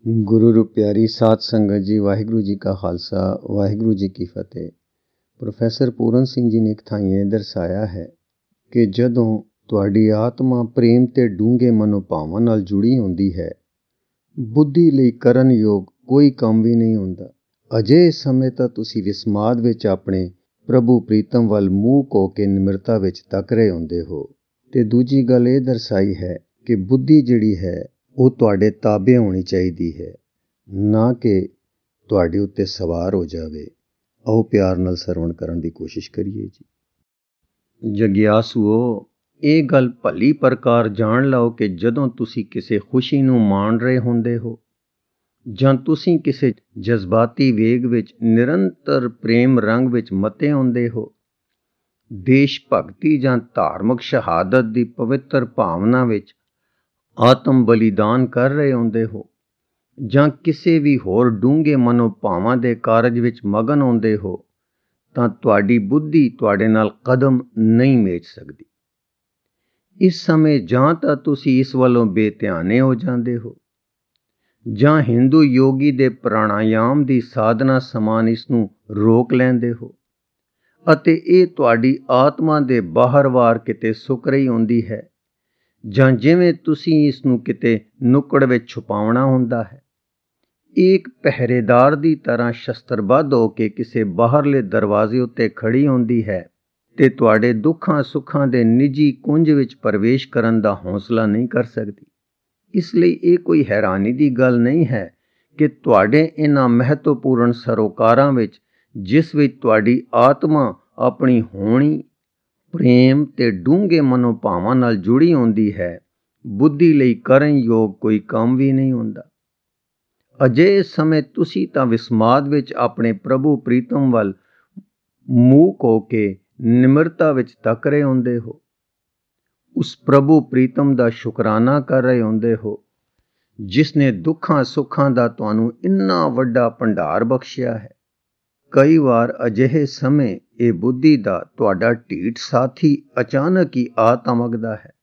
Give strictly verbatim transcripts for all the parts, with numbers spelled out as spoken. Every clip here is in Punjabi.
ਗੁਰੂ ਰੂ ਪਿਆਰੀ ਸਾਧ ਸੰਗਤ ਜੀ, ਵਾਹਿਗੁਰੂ ਜੀ ਕਾ ਖਾਲਸਾ, ਵਾਹਿਗੁਰੂ ਜੀ ਕੀ ਫਤਿਹ। ਪ੍ਰੋਫੈਸਰ ਪੂਰਨ ਸਿੰਘ ਜੀ ਨੇ ਇੱਕ ਥਾਂ ਇਹ ਦਰਸਾਇਆ ਹੈ ਕਿ ਜਦੋਂ ਤੁਹਾਡੀ ਆਤਮਾ ਪ੍ਰੇਮ ਤੇ ਡੂੰਘੇ ਮਨੋਭਾਵਾਂ ਨਾਲ ਜੁੜੀ ਹੁੰਦੀ ਹੈ, ਬੁੱਧੀ ਲਈ ਕਰਨ ਯੋਗ ਕੋਈ ਕੰਮ ਵੀ ਨਹੀਂ ਹੁੰਦਾ। ਅਜਿਹੇ ਸਮੇਂ ਤਾਂ ਤੁਸੀਂ ਵਿਸਮਾਦ ਵਿੱਚ ਆਪਣੇ ਪ੍ਰਭੂ ਪ੍ਰੀਤਮ ਵੱਲ ਮੂੰਹ ਕੋ ਕੇ ਨਿਮਰਤਾ ਵਿੱਚ ਤੱਕ ਰਹੇ ਹੁੰਦੇ ਹੋ। ਤੇ ਦੂਜੀ ਗੱਲ ਇਹ ਦਰਸਾਈ ਹੈ ਕਿ ਬੁੱਧੀ ਜਿਹੜੀ ਹੈ ਉਹ ਤੁਹਾਡੇ ਤਾਬੇ ਹੋਣੀ ਚਾਹੀਦੀ ਹੈ, ਨਾ ਕਿ ਤੁਹਾਡੇ ਉੱਤੇ ਸਵਾਰ ਹੋ ਜਾਵੇ। ਆਓ ਪਿਆਰ ਨਾਲ ਸਰਵਣ ਕਰਨ ਦੀ ਕੋਸ਼ਿਸ਼ ਕਰੀਏ ਜੀ। ਜਗਿਆਸੂਓ, ਇਹ ਗੱਲ ਭਲੀ ਪ੍ਰਕਾਰ ਜਾਣ ਲਓ ਕਿ ਜਦੋਂ ਤੁਸੀਂ ਕਿਸੇ ਖੁਸ਼ੀ ਨੂੰ ਮਾਣ ਰਹੇ ਹੁੰਦੇ ਹੋ ਜਾਂ ਤੁਸੀਂ ਕਿਸੇ ਜਜ਼ਬਾਤੀ ਵੇਗ ਵਿੱਚ ਨਿਰੰਤਰ ਪ੍ਰੇਮ ਰੰਗ ਵਿੱਚ ਮਤੇ ਹੁੰਦੇ ਹੋ, ਦੇਸ਼ ਭਗਤੀ ਜਾਂ ਧਾਰਮਿਕ ਸ਼ਹਾਦਤ ਦੀ ਪਵਿੱਤਰ ਭਾਵਨਾ ਵਿੱਚ ਆਤਮ ਬਲੀਦਾਨ ਕਰ ਰਹੇ ਹੁੰਦੇ ਹੋ, ਜਾਂ ਕਿਸੇ ਵੀ ਹੋਰ ਡੂੰਘੇ ਮਨੋਭਾਵਾਂ ਦੇ ਕਾਰਜ ਵਿੱਚ ਮਗਨ ਹੁੰਦੇ ਹੋ, ਤਾਂ ਤੁਹਾਡੀ ਬੁੱਧੀ ਤੁਹਾਡੇ ਨਾਲ ਕਦਮ ਨਹੀਂ ਮੇਚ ਸਕਦੀ। ਇਸ ਸਮੇਂ ਜਾਂ ਤਾਂ ਤੁਸੀਂ ਇਸ ਵੱਲੋਂ ਬੇਧਿਆਨੇ ਹੋ ਜਾਂਦੇ ਹੋ, ਜਾਂ ਹਿੰਦੂ ਯੋਗੀ ਦੇ ਪ੍ਰਾਣਾਯਾਮ ਦੀ ਸਾਧਨਾ ਸਮਾਨ ਇਸ ਨੂੰ ਰੋਕ ਲੈਂਦੇ ਹੋ, ਅਤੇ ਇਹ ਤੁਹਾਡੀ ਆਤਮਾ ਦੇ ਬਾਹਰ ਵਾਰ ਕਿਤੇ ਸੁੱਕ ਰਹੀ ਹੁੰਦੀ ਹੈ, ਜਾਂ ਜਿਵੇਂ ਤੁਸੀਂ ਇਸ ਨੂੰ ਕਿਤੇ ਨੁੱਕੜ ਵਿੱਚ ਛੁਪਾਉਣਾ ਹੁੰਦਾ ਹੈ। ਇੱਕ ਪਹਿਰੇਦਾਰ ਦੀ ਤਰ੍ਹਾਂ ਸ਼ਸਤਰਬੱਧ ਹੋ ਕੇ ਕਿਸੇ ਬਾਹਰਲੇ ਦਰਵਾਜ਼ੇ ਉੱਤੇ ਖੜੀ ਹੁੰਦੀ ਹੈ ਤੇ ਤੁਹਾਡੇ ਦੁੱਖਾਂ ਸੁੱਖਾਂ ਦੇ ਨਿੱਜੀ ਕੁੰਜ ਵਿੱਚ ਪ੍ਰਵੇਸ਼ ਕਰਨ ਦਾ ਹੌਸਲਾ ਨਹੀਂ ਕਰ ਸਕਦੀ। ਇਸ ਲਈ ਇਹ ਕੋਈ ਹੈਰਾਨੀ ਦੀ ਗੱਲ ਨਹੀਂ ਹੈ ਕਿ ਤੁਹਾਡੇ ਇਹਨਾਂ ਮਹੱਤਵਪੂਰਨ ਸਰੋਕਾਰਾਂ ਵਿੱਚ, ਜਿਸ ਵਿੱਚ ਤੁਹਾਡੀ ਆਤਮਾ ਆਪਣੀ ਹੋਣੀ, ਪ੍ਰੇਮ ਤੇ ਡੂੰਘੇ ਮਨੋਭਾਵਾਂ ਨਾਲ ਜੁੜੀ ਹੁੰਦੀ ਹੈ, ਬੁੱਧੀ ਲਈ ਕਰਨ ਯੋਗ ਕੋਈ ਕੰਮ ਵੀ ਨਹੀਂ ਹੁੰਦਾ। ਅਜਿਹੇ ਸਮੇਂ ਤੁਸੀਂ ਤਾਂ ਵਿਸਮਾਦ ਵਿੱਚ ਆਪਣੇ ਪ੍ਰਭੂ ਪ੍ਰੀਤਮ ਵੱਲ ਮੂੰਹ ਕੋ ਕੇ ਨਿਮਰਤਾ ਵਿੱਚ ਤੱਕ ਰਹੇ ਹੁੰਦੇ ਹੋ। ਉਸ ਪ੍ਰਭੂ ਪ੍ਰੀਤਮ ਦਾ ਸ਼ੁਕਰਾਨਾ ਕਰ ਰਹੇ ਹੁੰਦੇ ਹੋ ਜਿਸ ਨੇ ਦੁੱਖਾਂ ਸੁੱਖਾਂ ਦਾ ਤੁਹਾਨੂੰ ਇੰਨਾ ਵੱਡਾ ਭੰਡਾਰ ਬਖਸ਼ਿਆ ਹੈ। ਕਈ ਵਾਰ ਅਜਿਹੇ ਸਮੇਂ ਇਹ ਬੁੱਧੀ ਦਾ ਤੁਹਾਡਾ ਢੀਠ ਸਾਥੀ ਅਚਾਨਕ ਹੀ ਆ ਧਮਕਦਾ ਹੈ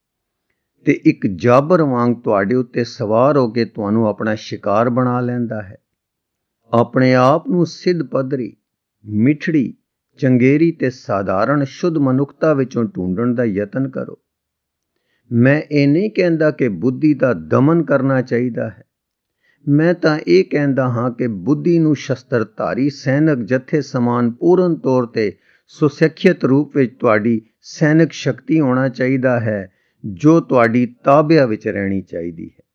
ਤੇ ਇੱਕ ਜਾਬਰ ਵਾਂਗ ਤੁਹਾਡੇ ਉੱਤੇ ਸਵਾਰ ਹੋ ਕੇ ਤੁਹਾਨੂੰ ਆਪਣਾ ਸ਼ਿਕਾਰ ਬਣਾ ਲੈਂਦਾ ਹੈ। ਆਪਣੇ ਆਪ ਨੂੰ ਸਿੱਧ ਪੱਧਰੀ, ਮਿੱਠੜੀ, ਚੰਗੇਰੀ ਤੇ ਸਾਧਾਰਨ ਸ਼ੁੱਧ ਮਨੁੱਖਤਾ ਵਿੱਚੋਂ ਢੂੰਡਣ ਦਾ ਯਤਨ ਕਰੋ। ਮੈਂ ਇਹ ਨਹੀਂ ਕਹਿੰਦਾ ਕਿ ਬੁੱਧੀ ਦਾ ਦਮਨ ਕਰਨਾ ਚਾਹੀਦਾ ਹੈ। ਮੈਂ ਤਾਂ ਇਹ ਕਹਿੰਦਾ ਹਾਂ ਕਿ ਬੁੱਧੀ ਨੂੰ ਸ਼ਸਤਰਧਾਰੀ ਸੈਨਿਕ ਜਥੇ ਸਮਾਨ ਪੂਰਨ ਤੌਰ ਤੇ ਸੁਸਿੱਖਿਅਤ ਰੂਪ ਵਿੱਚ ਤੁਹਾਡੀ ਸੈਨਿਕ ਸ਼ਕਤੀ ਹੋਣਾ ਚਾਹੀਦਾ ਹੈ, ਜੋ ਤੁਹਾਡੀ ਤਾਬਿਆ ਵਿੱਚ ਰਹਿਣੀ ਚਾਹੀਦੀ ਹੈ।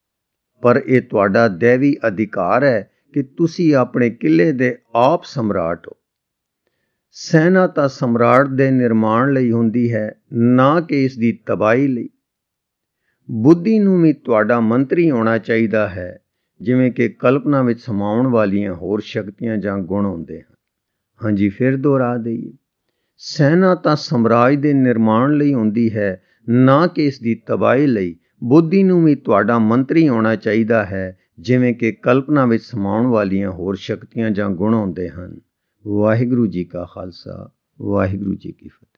ਪਰ ਇਹ ਤੁਹਾਡਾ ਦੈਵੀ ਅਧਿਕਾਰ ਹੈ ਕਿ ਤੁਸੀਂ ਆਪਣੇ ਕਿਲੇ ਦੇ ਆਪ ਸਮਰਾਟ ਹੋ। ਸੈਨਾ ਤਾਂ ਸਮਰਾਟ ਦੇ ਨਿਰਮਾਣ ਲਈ ਹੁੰਦੀ ਹੈ, ਨਾ ਕਿ ਇਸ ਦੀ ਤਬਾਹੀ ਲਈ। ਬੁੱਧੀ ਨੂੰ ਵੀ ਤੁਹਾਡਾ ਮੰਤਰੀ ਹੋਣਾ ਚਾਹੀਦਾ ਹੈ, ਜਿਵੇਂ ਕਿ ਕਲਪਨਾ ਵਿੱਚ ਸਮਾਉਣ ਵਾਲੀਆਂ ਹੋਰ ਸ਼ਕਤੀਆਂ ਜਾਂ ਗੁਣ ਹੁੰਦੇ ਹਨ। ਹਾਂਜੀ, ਫਿਰ ਦੁਹਰਾ ਦੇਈਏ, ਸੈਨਾ ਤਾਂ ਸਮਰਾਜ ਦੇ ਨਿਰਮਾਣ ਲਈ ਹੁੰਦੀ ਹੈ, ਨਾ ਕਿ ਇਸ ਦੀ ਤਬਾਹੀ ਲਈ। ਬੁੱਧੀ ਨੂੰ ਵੀ ਤੁਹਾਡਾ ਮੰਤਰੀ ਹੋਣਾ ਚਾਹੀਦਾ ਹੈ, ਜਿਵੇਂ ਕਿ ਕਲਪਨਾ ਵਿੱਚ ਸਮਾਉਣ ਵਾਲੀਆਂ ਹੋਰ ਸ਼ਕਤੀਆਂ ਜਾਂ ਗੁਣ ਹੁੰਦੇ ਹਨ। ਵਾਹਿਗੁਰੂ ਜੀ ਕਾ ਖਾਲਸਾ, ਵਾਹਿਗੁਰੂ ਜੀ ਕੀ ਫਤਿਹ।